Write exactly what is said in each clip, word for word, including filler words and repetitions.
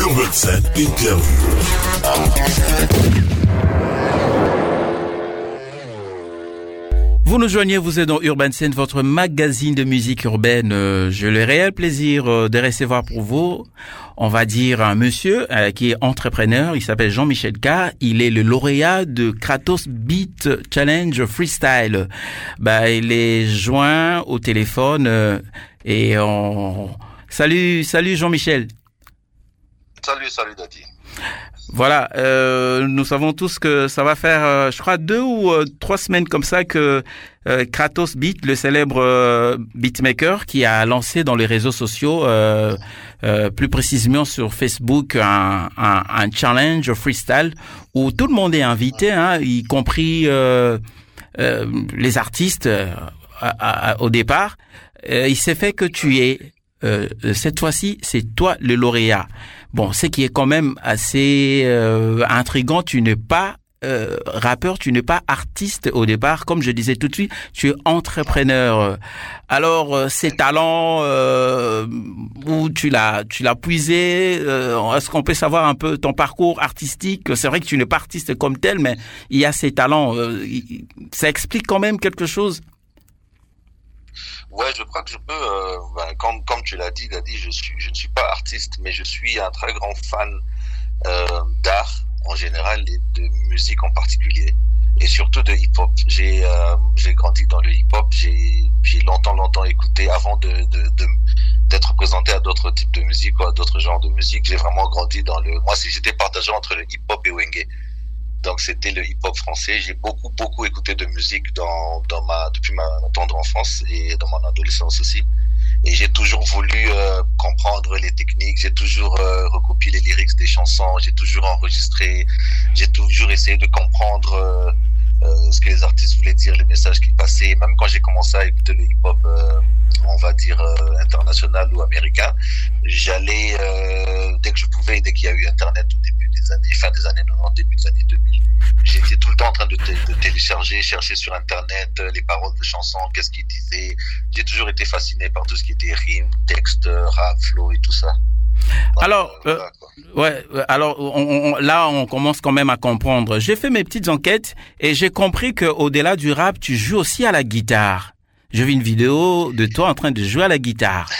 Urban Scène Interview. Vous nous joignez, vous êtes dans Urban Scène, votre magazine de musique urbaine. Euh, j'ai le réel plaisir euh, de recevoir pour vous, on va dire, un monsieur euh, qui est entrepreneur. Il s'appelle Jean-Michel K. Il est le lauréat de Kratos Beat Challenge Freestyle. Bah, il est joint au téléphone euh, et on... Salut, salut Jean-Michel. Salut, salut Dadi. Voilà, euh, nous savons tous que ça va faire, euh, je crois, deux ou euh, trois semaines comme ça que euh, Kratos Beat, le célèbre euh, beatmaker, qui a lancé dans les réseaux sociaux, euh, euh, plus précisément sur Facebook, un, un, un challenge freestyle où tout le monde est invité, hein, y compris euh, euh, les artistes euh, à, à, au départ. Euh, il s'est fait que tu es, euh, cette fois-ci, c'est toi le lauréat. Bon, ce qui est quand même assez euh, intriguant, tu n'es pas euh, rappeur, tu n'es pas artiste au départ. Comme je disais tout de suite, tu es entrepreneur. Alors, euh, ces talents, euh, où tu l'as, tu l'as puisé, euh, est-ce qu'on peut savoir un peu ton parcours artistique? C'est vrai que tu n'es pas artiste comme tel, mais il y a ces talents. Euh, ça explique quand même quelque chose? Ouais, je crois que je peux, euh, ben, comme, comme tu l'as dit, Dadi, je suis, je ne suis pas artiste, mais je suis un très grand fan euh, d'art en général et de musique en particulier, et surtout de hip-hop. J'ai, euh, j'ai grandi dans le hip-hop, j'ai, j'ai longtemps, longtemps écouté avant de, de, de d'être présenté à d'autres types de musique ou à d'autres genres de musique. J'ai vraiment grandi dans le, moi, si j'étais partagé entre le hip-hop et Wenge. Donc c'était le hip-hop français. J'ai beaucoup beaucoup écouté de musique dans dans ma depuis ma tendre enfance et dans mon adolescence aussi. Et j'ai toujours voulu euh, comprendre les techniques. J'ai toujours euh, recopié les lyrics des chansons. J'ai toujours enregistré. J'ai toujours essayé de comprendre euh, euh, ce que les artistes voulaient dire, les messages qu'ils passaient. Même quand j'ai commencé à écouter le hip-hop, euh, on va dire euh, international ou américain, j'allais euh, dès que je pouvais, dès qu'il y a eu Internet au début des années, fin des années quatre-vingt-dix, début des années deux mille. J'étais tout le temps en train de, t- de télécharger, chercher sur Internet euh, les paroles de chansons, qu'est-ce qu'ils disaient. J'ai toujours été fasciné par tout ce qui était rime, texte, rap, flow et tout ça. Donc, alors, euh, euh, ouais, alors on, on, là, on commence quand même à comprendre. J'ai fait mes petites enquêtes et j'ai compris que au-delà du rap, tu joues aussi à la guitare. J'ai vu une vidéo de toi en train de jouer à la guitare.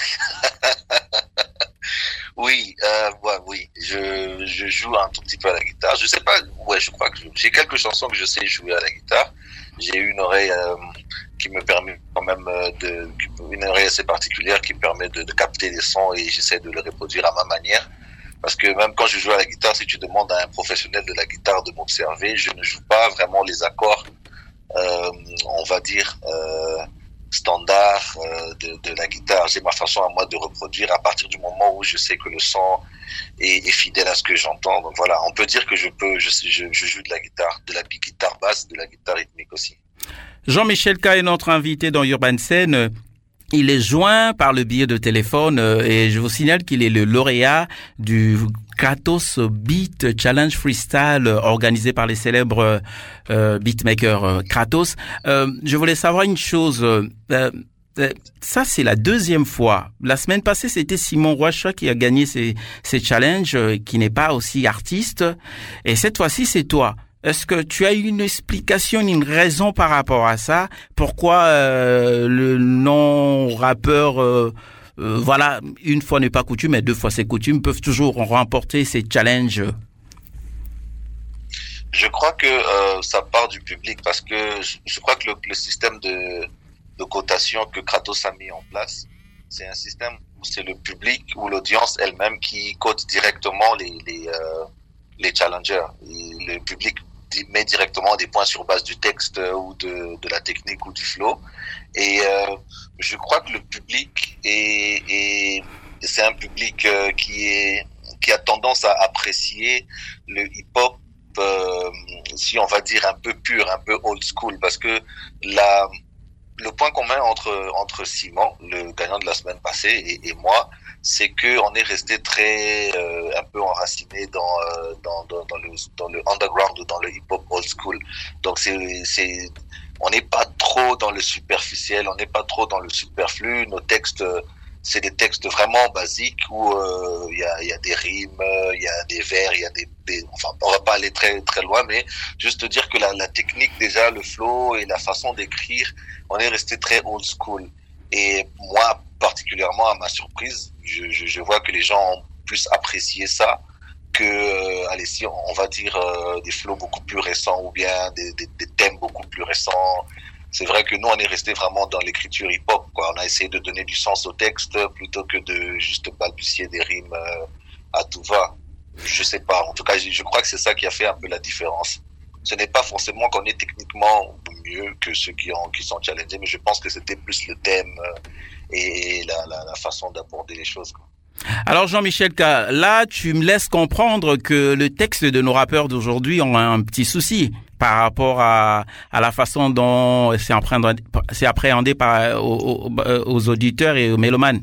Oui, euh, ouais, oui, je, je joue un tout petit peu à la guitare. Je sais pas, ouais, je crois que je, j'ai quelques chansons que je sais jouer à la guitare. J'ai une oreille euh, qui me permet quand même euh, de, une oreille assez particulière qui me permet de, de capter les sons et j'essaie de le reproduire à ma manière. Parce que même quand je joue à la guitare, si tu demandes à un professionnel de la guitare de m'observer, je ne joue pas vraiment les accords, euh, on va dire, euh, standard euh, de, de la guitare. J'ai ma façon à moi de reproduire à partir du moment où je sais que le son est, est fidèle à ce que j'entends. Donc voilà, on peut dire que je peux, je, je, je joue de la guitare, de la guitare basse, de la guitare rythmique aussi. Jean-Michel K est notre invité dans Urban Scène. Il est joint par le biais de téléphone et je vous signale qu'il est le lauréat du Kratos Beat Challenge Freestyle organisé par les célèbres euh, beatmakers euh, Kratos. Euh, je voulais savoir une chose. Euh, euh, ça, c'est la deuxième fois. La semaine passée, c'était Simon Rocha qui a gagné ces, ces challenges, euh, qui n'est pas aussi artiste. Et cette fois-ci, c'est toi. Est-ce que tu as une explication, une raison par rapport à ça? Pourquoi euh, le non-rappeur, euh, euh, voilà, une fois n'est pas coutume, mais deux fois c'est coutume, peuvent toujours remporter ces challenges? Je crois que euh, ça part du public parce que je, je crois que le, le système de, de cotation que Kratos a mis en place, c'est un système où c'est le public ou l'audience elle-même qui cote directement les les, euh, les challengers. Et le public met directement des points sur base du texte ou de, de la technique ou du flow. Et euh, je crois que le public est, est c'est un public euh, qui est qui a tendance à apprécier le hip-hop, euh, si on va dire un peu pur, un peu old school, parce que la le point commun entre entre Simon, le gagnant de la semaine passée, et, et moi, c'est que on est resté très euh, un peu enraciné dans, euh, dans dans dans le dans le underground ou dans le hip-hop old school. Donc c'est c'est on n'est pas trop dans le superficiel, on n'est pas trop dans le superflu. Nos textes c'est des textes vraiment basiques où il euh, y, a, y a des rimes, il y a des vers, il y a des, des... Enfin, on va pas aller très très loin, mais juste dire que la, la technique, déjà, le flow et la façon d'écrire, on est resté très old school. Et moi, particulièrement, à ma surprise, je, je, je vois que les gens ont plus apprécié ça que, euh, allez, si on va dire euh, des flows beaucoup plus récents ou bien des, des, des thèmes beaucoup plus récents. C'est vrai que nous, on est resté vraiment dans l'écriture hip-hop, quoi. On a essayé de donner du sens au texte plutôt que de juste balbutier des rimes euh, à tout va. Je sais pas. En tout cas, je, je crois que c'est ça qui a fait un peu la différence. Ce n'est pas forcément qu'on est techniquement mieux que ceux qui ont qui sont challengés, mais je pense que c'était plus le thème euh, et la, la, la façon d'aborder les choses, quoi. Alors Jean-Michel K, là tu me laisses comprendre que le texte de nos rappeurs d'aujourd'hui ont un petit souci par rapport à, à la façon dont c'est appréhendé, c'est appréhendé par, aux, aux auditeurs et aux mélomanes.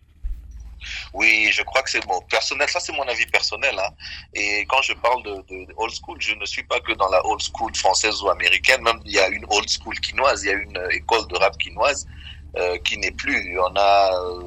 Oui, je crois que c'est bon. Personnel, ça c'est mon avis personnel, hein. Et quand je parle de, de, de old school, je ne suis pas que dans la old school française ou américaine. Même il y a une old school quinoise, il y a une école de rap quinoise euh, qui n'est plus. On a euh,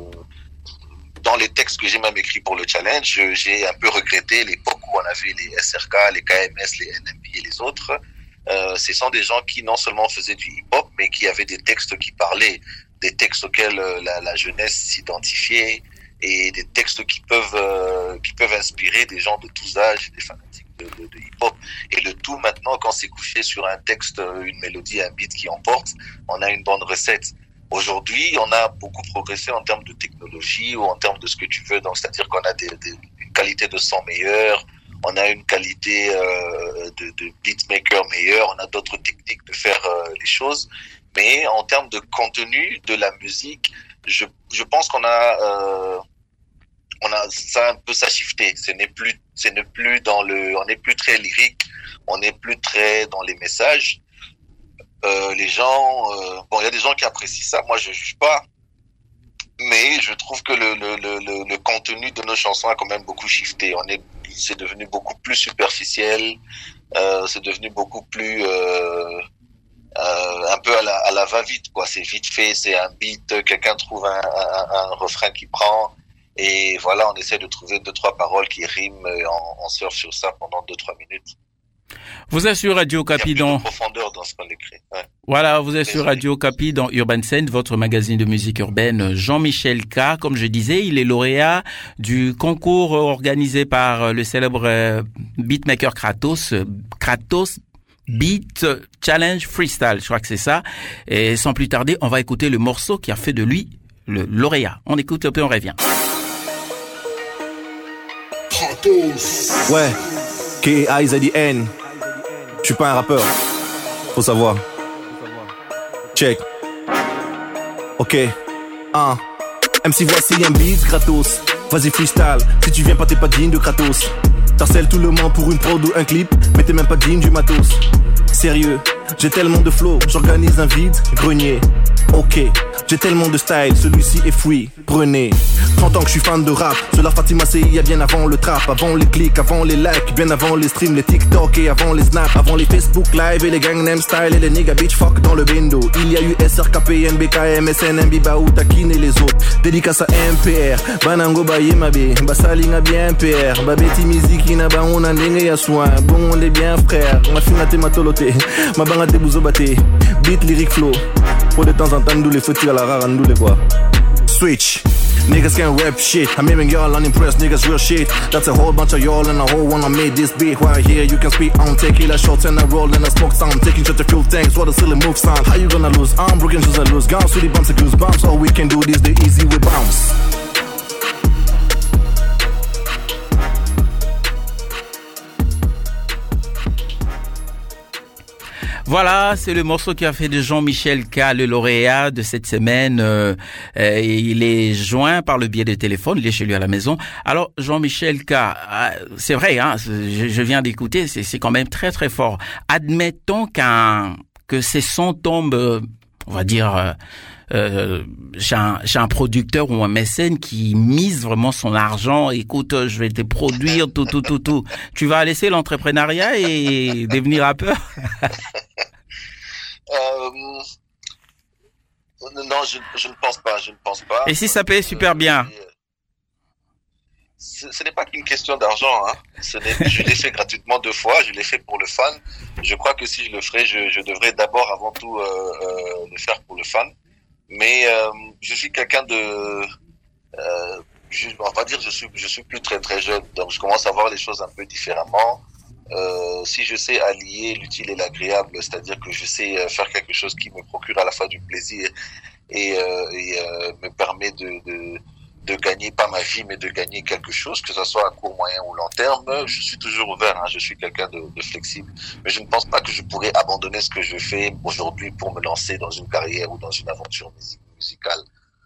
dans les textes que j'ai même écrits pour le challenge, j'ai un peu regretté l'époque où on avait les S R K, les K M S, les N M B et les autres. Euh, ce sont des gens qui non seulement faisaient du hip-hop, mais qui avaient des textes qui parlaient, des textes auxquels euh, la, la jeunesse s'identifiait, et des textes qui peuvent euh, qui peuvent inspirer des gens de tous âges, des fanatiques de, de, de hip-hop. Et le tout maintenant, quand c'est couché sur un texte, une mélodie, un beat qui emporte, on a une bonne recette. Aujourd'hui, on a beaucoup progressé en termes de technologie ou en termes de ce que tu veux, donc c'est-à-dire qu'on a des, des, une qualité de son meilleure, on a une qualité euh, de, de beatmaker meilleure, on a d'autres techniques de faire euh, les choses, mais en termes de contenu de la musique, je, je pense qu'on a, euh, on a ça un peu ça shifté. Ce n'est plus, ce n'est plus dans le, on n'est plus très lyrique, on n'est plus très dans les messages. Euh, les gens, euh, bon, il y a des gens qui apprécient ça. Moi, je juge pas, mais je trouve que le le le le contenu de nos chansons a quand même beaucoup shifté. On est, c'est devenu beaucoup plus superficiel. Euh, c'est devenu beaucoup plus euh, euh, un peu à la à la va-vite, quoi. C'est vite fait, c'est un beat, quelqu'un trouve un, un un refrain qui prend, et voilà, on essaie de trouver deux trois paroles qui riment, et on, on surfe sur ça pendant deux trois minutes. Vous êtes sur Radio Capi dans... Il y a plus de profondeur dans ce qu'on écrit. Ouais. Voilà, vous êtes Désolé. sur Radio Capi dans Urban Scene, votre magazine de musique urbaine. Jean-Michel K, comme je disais, il est lauréat du concours organisé par le célèbre beatmaker Kratos, Kratos Beat Challenge Freestyle, je crois que c'est ça. Et sans plus tarder, on va écouter le morceau qui a fait de lui le lauréat. On écoute un peu, on revient. Ouais. K I Z I N. Je suis pas un rappeur. Faut savoir. Check. Ok. Un. M C voici un beat gratos. Vas-y freestyle. Si tu viens pas t'es pas digne de Kratos. T'harcèles tout le monde pour une prod ou un clip, mais t'es même pas digne du matos. Sérieux, j'ai tellement de flow, j'organise un vide grenier. Ok, j'ai tellement de style, celui-ci est free, prenez. trente ans que je suis fan de rap, cela Fatima C I A bien avant le trap, avant les clics, avant les likes, bien avant les streams, les TikTok et avant les snaps, avant les Facebook live et les Gangnam Style et les nigga bitch fuck dans le bendo. Il y a eu S R K P N B K M S N M B Baou Takin et les autres. Dédicace à M P R, Banango Baye Mabe, Basalinga bien M P R, Babeti Miziki na ba on a ndenge ya soin, bon on est bien frère, on a finate matolote, ma banga te bouzobate, beat lyric flow. Pour de temps en temps, nous les faut-il à la rare, nous les quoi. Switch. Niggas can't rap shit. I'm hearing y'all unimpressed, niggas real shit. That's a whole bunch of y'all and a whole one I made this beat. Right here, you can speak on tequila shots and I roll and I smoke sound. Taking shots to fuel tanks, what a silly move sound. How you gonna lose? I'm broken shoes and lose. Gone through the bumps and goosebumps. All we can do this the easy way bounce. Voilà, c'est le morceau qui a fait de Jean-Michel K le lauréat de cette semaine. Euh, euh, il est joint par le biais de téléphone, il est chez lui à la maison. Alors Jean-Michel K, euh, c'est vrai, hein, je, je viens d'écouter, c'est, c'est quand même très très fort. Admettons qu'un que ces sons tombent, euh, on va dire, euh, euh, chez, un, chez un producteur ou un mécène qui mise vraiment son argent. Écoute, je vais te produire tout tout tout tout. Tu vas laisser l'entrepreneuriat et devenir rappeur? Euh, Non, je, je ne pense pas, je ne pense pas. Et si ça paye super bien? Ce, ce n'est pas qu'une question d'argent, hein. Ce n'est, je l'ai fait gratuitement deux fois, je l'ai fait pour le fan. Je crois que si je le ferais, je, je devrais d'abord, avant tout, euh, euh, le faire pour le fan. Mais euh, je suis quelqu'un de, euh, je, on va dire, je suis, je suis plus très très jeune, donc je commence à voir les choses un peu différemment. Euh, si je sais allier l'utile et l'agréable, c'est-à-dire que je sais faire quelque chose qui me procure à la fois du plaisir et, euh, et euh, me permet de, de de gagner pas ma vie, mais de gagner quelque chose, que ce soit à court, moyen ou long terme, je suis toujours ouvert, hein, je suis quelqu'un de, de flexible. Mais je ne pense pas que je pourrais abandonner ce que je fais aujourd'hui pour me lancer dans une carrière ou dans une aventure musicale.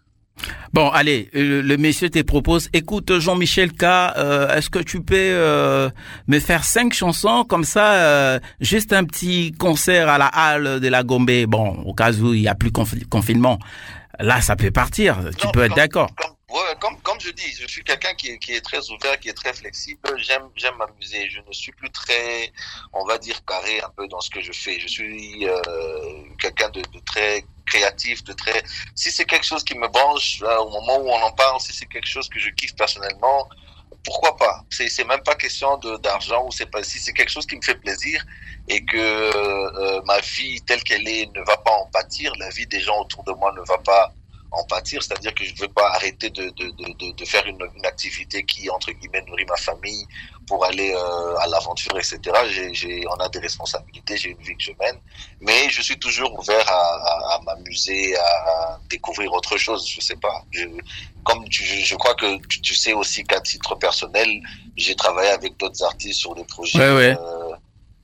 Bon, allez, le, le monsieur te propose, écoute Jean-Michel K, euh, est-ce que tu peux euh, me faire cinq chansons comme ça, euh, juste un petit concert à la halle de la Gombe, bon, au cas où il n'y a plus confi- confinement. Là, ça peut partir, tu non, peux comme, être d'accord. Comme, ouais, comme, comme je dis, je suis quelqu'un qui est, qui est très ouvert, qui est très flexible. J'aime, j'aime m'amuser. Je ne suis plus très, on va dire, carré un peu dans ce que je fais. Je suis euh, quelqu'un de, de très créatif, de très. Si c'est quelque chose qui me branche, là, au moment où on en parle, si c'est quelque chose que je kiffe personnellement, pourquoi pas? C'est, c'est même pas question de, d'argent ou c'est pas. Si c'est quelque chose qui me fait plaisir et que euh, ma vie telle qu'elle est ne va pas en pâtir, la vie des gens autour de moi ne va pas en pâtir, c'est-à-dire que je ne veux pas arrêter de, de, de, de faire une, une activité qui, entre guillemets, nourrit ma famille pour aller euh, à l'aventure, et cetera. J'ai, j'ai, on a des responsabilités, j'ai une vie que je mène, mais je suis toujours ouvert à, à, à m'amuser, à découvrir autre chose, je sais pas. Je, comme tu, je crois que tu, tu sais aussi qu'à titre personnel, j'ai travaillé avec d'autres artistes sur des projets ouais, ouais. Euh,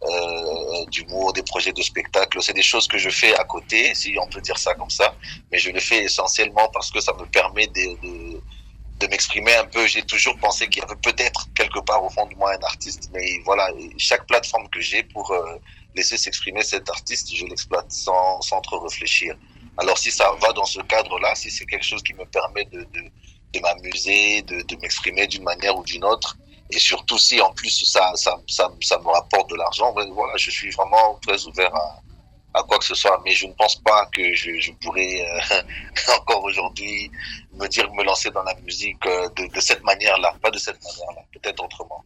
Euh, d'humour, des projets de spectacle. C'est des choses que je fais à côté, si on peut dire ça comme ça, mais je le fais essentiellement parce que ça me permet de, de, de m'exprimer un peu. J'ai toujours pensé qu'il y avait peut-être quelque part au fond de moi un artiste, mais voilà, chaque plateforme que j'ai pour euh, laisser s'exprimer cet artiste, je l'exploite sans, sans trop réfléchir. Alors si ça va dans ce cadre-là, si c'est quelque chose qui me permet de, de, de m'amuser, de, de m'exprimer d'une manière ou d'une autre, et surtout si en plus ça, ça, ça, ça me rapporte de l'argent, voilà, je suis vraiment très ouvert à, à quoi que ce soit. Mais je ne pense pas que je, je pourrais euh, encore aujourd'hui me dire me lancer dans la musique euh, de, de cette manière-là, pas de cette manière-là, peut-être autrement.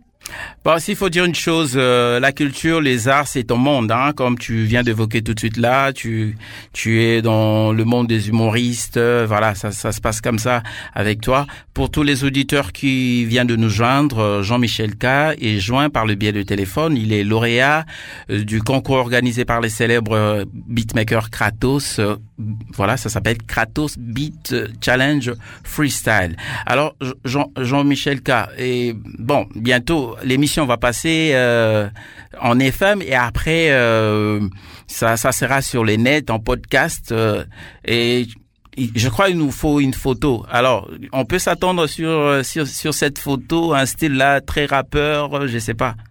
Bon, s'il faut dire une chose, euh, la culture, les arts, c'est ton monde, hein, comme tu viens d'évoquer tout de suite là. Tu, tu es dans le monde des humoristes. Euh, voilà, ça, ça se passe comme ça avec toi. Pour tous les auditeurs qui viennent de nous joindre, Jean-Michel K est joint par le biais de téléphone. Il est lauréat euh, du concours organisé par les célèbres euh, beatmakers Kratos. Euh, voilà, ça s'appelle Kratos Beat Challenge Freestyle. Alors, Jean, Jean-Michel K, et bon, bientôt l'émission va passer euh, en F M et après euh, ça, ça sera sur les nets en podcast euh, et je crois qu'il nous faut une photo. Alors, on peut s'attendre sur sur sur cette photo un style là très rappeur, je sais pas.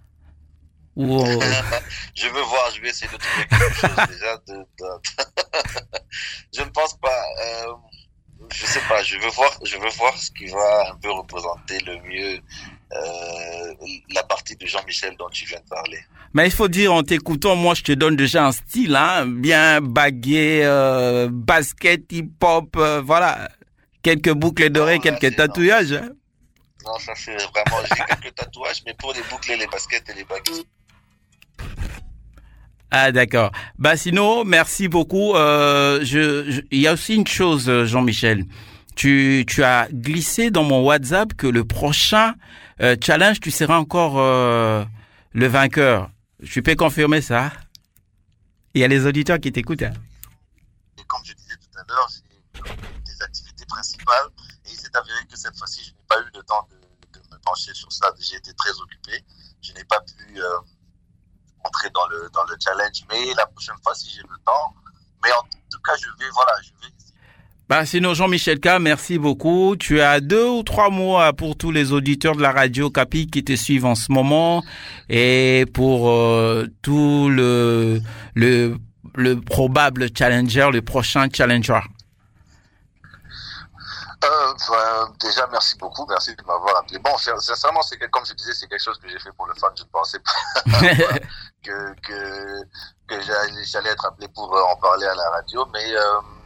Ou euh... je veux voir, je vais essayer de trouver quelque chose déjà. De, de... je ne pense pas. Euh, je sais pas. Je veux voir. Je veux voir ce qui va un peu représenter le mieux. Euh, la partie de Jean-Michel dont tu viens de parler. Mais il faut dire, en t'écoutant, moi, je te donne déjà un style, hein, bien bagué, euh, basket, hip-hop, euh, voilà. Quelques boucles d'oreilles, quelques c'est, tatouages. Non, hein. non, ça c'est vraiment, j'ai quelques tatouages, mais pour les boucles, les baskets et les baguettes. Ah, d'accord. Bah, sinon, merci beaucoup. Euh, je, je, il y a aussi une chose, Jean-Michel. Tu, tu as glissé dans mon WhatsApp que le prochain euh, challenge, tu seras encore euh, le vainqueur. Je peux confirmer ça? Il y a les auditeurs qui t'écoutent. Hein. Et comme je disais tout à l'heure, j'ai des activités principales et il s'est avéré que cette fois-ci, je n'ai pas eu le temps de, de me pencher sur ça. J'ai été très occupé. Je n'ai pas pu euh, entrer dans le, dans le challenge, mais la prochaine fois, si j'ai le temps. Mais en tout cas, je vais, voilà, je vais Bah, sinon, Jean-Michel K, merci beaucoup. Tu as deux ou trois mots pour tous les auditeurs de la radio Capi qui te suivent en ce moment et pour euh, tout le, le, le probable challenger, le prochain challenger. Euh, bah, déjà, merci beaucoup. Merci de m'avoir appelé. Bon, sincèrement, c'est que, comme je disais, c'est quelque chose que j'ai fait pour le fun. Je ne pensais pas que, que, que j'allais, j'allais être appelé pour en parler à la radio, mais, euh,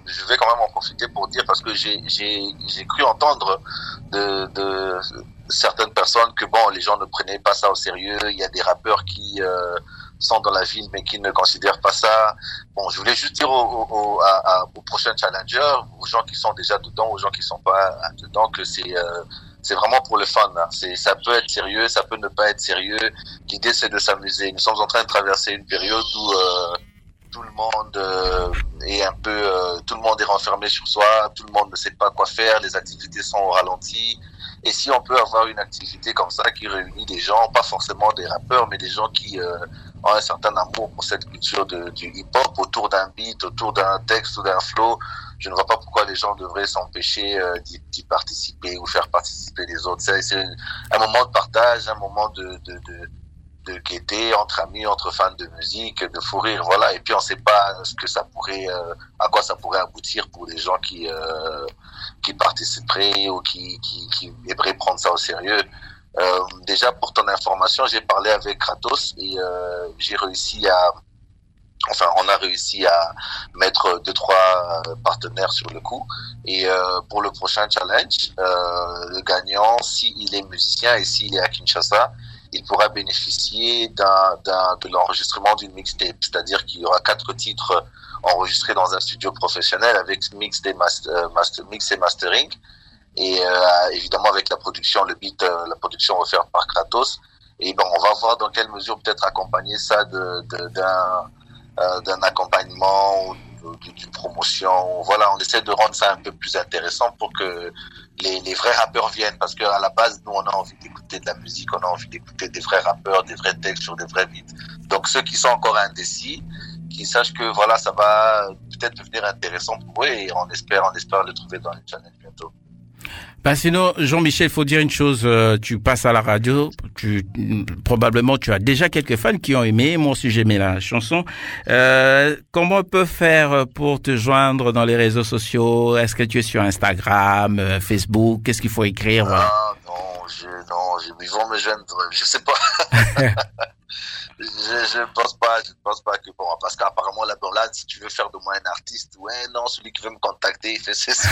je vais quand même en profiter pour dire, parce que j'ai, j'ai, j'ai cru entendre de, de certaines personnes que bon, les gens ne prenaient pas ça au sérieux. Il y a des rappeurs qui euh, sont dans la ville mais qui ne considèrent pas ça. Bon, je voulais juste dire aux, aux, à, à, aux prochains challengers, aux gens qui sont déjà dedans, aux gens qui sont pas dedans, que c'est euh, c'est vraiment pour le fun. Hein. C'est, ça peut être sérieux, ça peut ne pas être sérieux. L'idée, c'est de s'amuser. Nous sommes en train de traverser une période où euh, tout le monde euh, est un peu, euh, tout le monde est renfermé sur soi, tout le monde ne sait pas quoi faire, les activités sont au ralenti. Et si on peut avoir une activité comme ça qui réunit des gens, pas forcément des rappeurs, mais des gens qui euh, ont un certain amour pour cette culture de, du hip-hop, autour d'un beat, autour d'un texte ou d'un flow, je ne vois pas pourquoi les gens devraient s'empêcher euh, d'y, d'y participer ou faire participer les autres. C'est, c'est un moment de partage, un moment de, de, de, de gaieté entre amis, entre fans de musique, de fou rire, voilà. Et puis on ne sait pas ce que ça pourrait, euh, à quoi ça pourrait aboutir pour des gens qui euh, qui participeraient ou qui qui qui aimeraient prendre ça au sérieux. Euh, déjà pour ton information, j'ai parlé avec Kratos et euh, j'ai réussi à Enfin, on a réussi à mettre deux, trois partenaires sur le coup. Et euh, pour le prochain challenge, euh, le gagnant, s'il est musicien et s'il est à Kinshasa, il pourra bénéficier d'un, d'un, de l'enregistrement d'une mixtape. C'est-à-dire qu'il y aura quatre titres enregistrés dans un studio professionnel avec mix, et, master, master, mix et mastering. Et euh, évidemment avec la production, le beat, euh, la production offerte par Kratos. Et bon, on va voir dans quelle mesure peut-être accompagner ça de, de, d'un... Euh, d'un accompagnement ou d'une promotion. Voilà, on essaie de rendre ça un peu plus intéressant pour que les, les vrais rappeurs viennent, parce qu'à la base, nous, on a envie d'écouter de la musique, on a envie d'écouter des vrais rappeurs, des vrais textes sur des vrais beats. Donc ceux qui sont encore indécis, qui sachent que voilà, ça va peut-être devenir intéressant pour eux, et on espère, on espère le trouver dans les channels bientôt. Ben sinon, Jean-Michel, il faut dire une chose, euh, tu passes à la radio, tu probablement tu as déjà quelques fans qui ont aimé, moi aussi j'ai aimé la chanson. Euh, comment on peut faire pour te joindre dans les réseaux sociaux? Est-ce que tu es sur Instagram, euh, Facebook? Qu'est-ce qu'il faut écrire? Ah non, je, non, je, ils vont me joindre, je sais pas. Je je pense pas, je pense pas que bon, parce qu'apparemment là, bon, là, si tu veux faire de moi un artiste, ouais, non, celui qui veut me contacter, il fait c'est ça.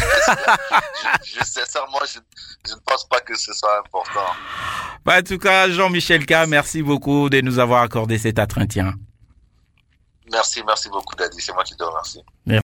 je, je sincèrement, je, je ne pense pas que ce soit important. Bah, en tout cas, Jean-Michel K, merci beaucoup de nous avoir accordé cet entretien. Merci, merci beaucoup, Daddy. C'est moi qui te remercie. Merci.